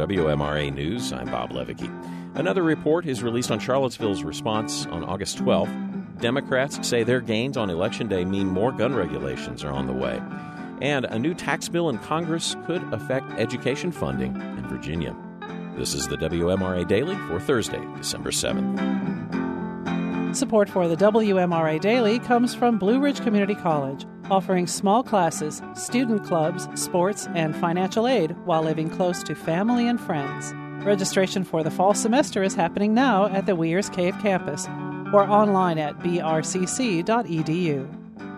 WMRA News, I'm Bob Levicki. Another report is released on Charlottesville's response on August 12th. Democrats say their gains on Election Day mean more gun regulations are on the way. And a new tax bill in Congress could affect education funding in Virginia. This is the WMRA Daily for Thursday, December 7th. Support for the WMRA Daily comes from Blue Ridge Community College, offering small classes, student clubs, sports, and financial aid while living close to family and friends. Registration for the fall semester is happening now at the Weir's Cave campus or online at brcc.edu.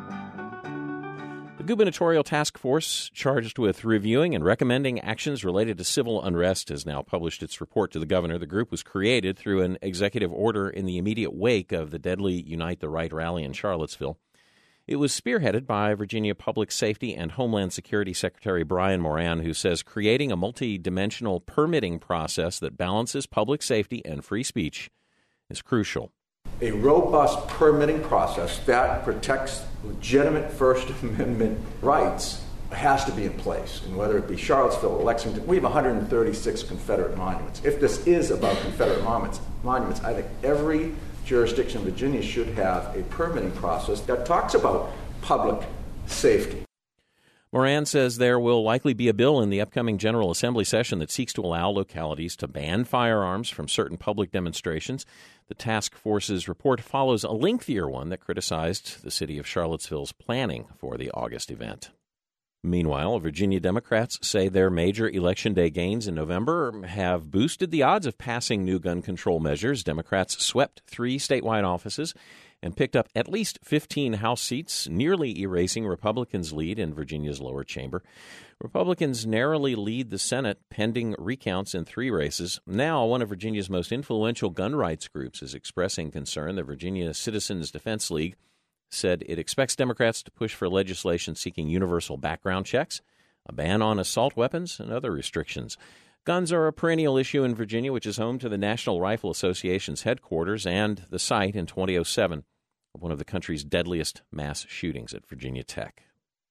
The gubernatorial task force charged with reviewing and recommending actions related to civil unrest has now published its report to the governor. The group was created through an executive order in the immediate wake of the deadly Unite the Right rally in Charlottesville. It was spearheaded by Virginia Public Safety and Homeland Security Secretary Brian Moran, who says creating a multi-dimensional permitting process that balances public safety and free speech is crucial. A robust permitting process that protects legitimate First Amendment rights has to be in place. And whether it be Charlottesville or Lexington, we have 136 Confederate monuments. If this is about Confederate monuments, I think every jurisdiction in Virginia should have a permitting process that talks about public safety. Moran says there will likely be a bill in the upcoming General Assembly session that seeks to allow localities to ban firearms from certain public demonstrations. The task force's report follows a lengthier one that criticized the city of Charlottesville's planning for the August event. Meanwhile, Virginia Democrats say their major Election Day gains in November have boosted the odds of passing new gun control measures. Democrats swept 3 statewide offices and picked up at least 15 House seats, nearly erasing Republicans' lead in Virginia's lower chamber. Republicans narrowly lead the Senate, pending recounts in 3 races. Now, one of Virginia's most influential gun rights groups is expressing concern. The Virginia Citizens Defense League said it expects Democrats to push for legislation seeking universal background checks, a ban on assault weapons, and other restrictions. Guns are a perennial issue in Virginia, which is home to the National Rifle Association's headquarters and the site in 2007 of one of the country's deadliest mass shootings at Virginia Tech.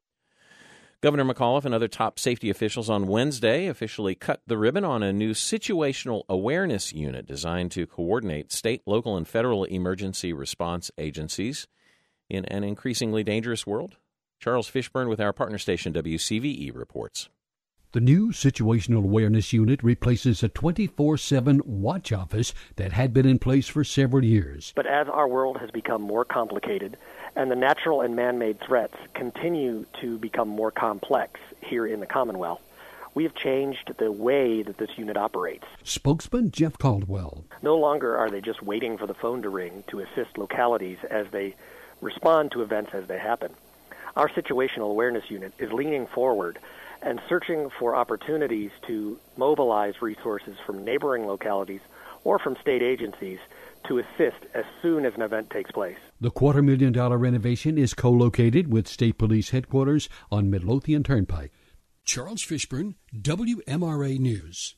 Governor McAuliffe and other top safety officials on Wednesday officially cut the ribbon on a new situational awareness unit designed to coordinate state, local, and federal emergency response agencies in an increasingly dangerous world. Charles Fishburne with our partner station WCVE reports. The new Situational Awareness Unit replaces a 24/7 watch office that had been in place for several years. But as our world has become more complicated and the natural and man-made threats continue to become more complex here in the Commonwealth, we have changed the way that this unit operates. Spokesman Jeff Caldwell. No longer are they just waiting for the phone to ring to assist localities as they respond to events as they happen. Our Situational Awareness Unit is leaning forward and searching for opportunities to mobilize resources from neighboring localities or from state agencies to assist as soon as an event takes place. The $250,000 renovation is co-located with State Police Headquarters on Midlothian Turnpike. Charles Fishburne, WMRA News.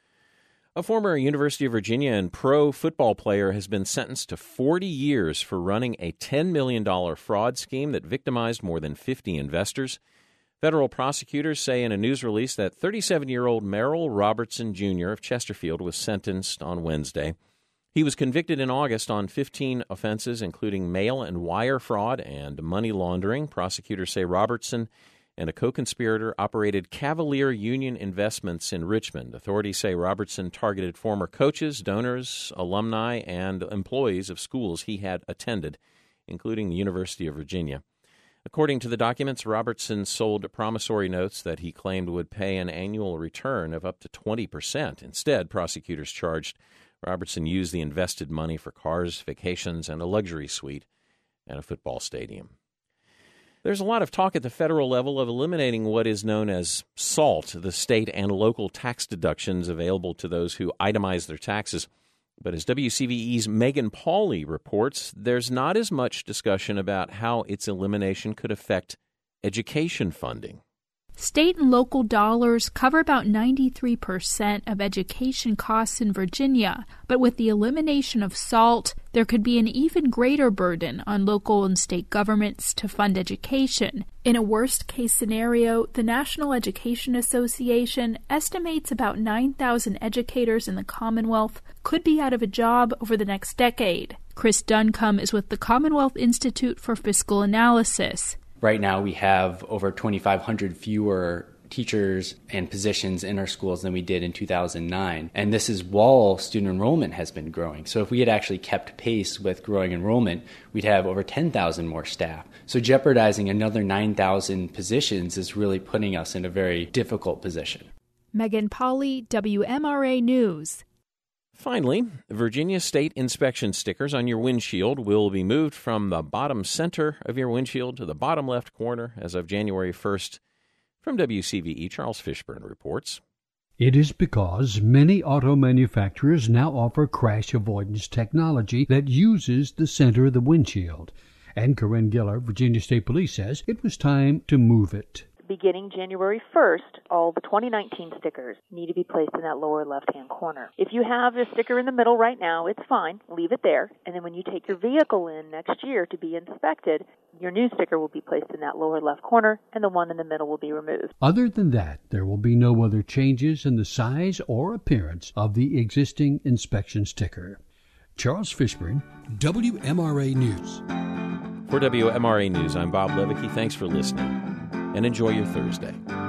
A former University of Virginia and pro football player has been sentenced to 40 years for running a $10 million fraud scheme that victimized more than 50 investors. Federal prosecutors say in a news release that 37-year-old Merrill Robertson Jr. of Chesterfield was sentenced on Wednesday. He was convicted in August on 15 offenses, including mail and wire fraud and money laundering. Prosecutors say Robertson and a co-conspirator operated Cavalier Union Investments in Richmond. Authorities say Robertson targeted former coaches, donors, alumni, and employees of schools he had attended, including the University of Virginia. According to the documents, Robertson sold promissory notes that he claimed would pay an annual return of up to 20%. Instead, prosecutors charged Robertson used the invested money for cars, vacations, and a luxury suite at a football stadium. There's a lot of talk at the federal level of eliminating what is known as SALT, the state and local tax deductions available to those who itemize their taxes. But as WCVE's Megan Pauley reports, there's not as much discussion about how its elimination could affect education funding. State and local dollars cover about 93% of education costs in Virginia, but with the elimination of SALT, there could be an even greater burden on local and state governments to fund education. In a worst-case scenario, the National Education Association estimates about 9,000 educators in the Commonwealth could be out of a job over the next decade. Chris Duncombe is with the Commonwealth Institute for Fiscal Analysis. Right now we have over 2,500 fewer teachers and positions in our schools than we did in 2009. And this is while student enrollment has been growing. So if we had actually kept pace with growing enrollment, we'd have over 10,000 more staff. So jeopardizing another 9,000 positions is really putting us in a very difficult position. Megan Pauley, WMRA News. Finally, Virginia state inspection stickers on your windshield will be moved from the bottom center of your windshield to the bottom left corner as of January 1st. From WCVE, Charles Fishburne reports. It is because many auto manufacturers now offer crash avoidance technology that uses the center of the windshield. And Corinne Giller, Virginia State Police, says it was time to move it. Beginning January 1st, all the 2019 stickers need to be placed in that lower left-hand corner. If you have a sticker in the middle right now, it's fine. Leave it there. And then when you take your vehicle in next year to be inspected, your new sticker will be placed in that lower left corner, and the one in the middle will be removed. Other than that, there will be no other changes in the size or appearance of the existing inspection sticker. Charles Fishburne, WMRA News. For WMRA News, I'm Bob Levicki. Thanks for listening, and enjoy your Thursday.